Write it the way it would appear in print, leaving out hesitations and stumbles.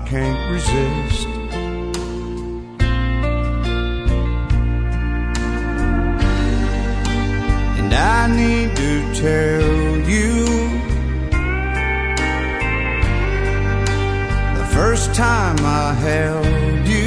can't resist. And I need to tell you, the first time I held you,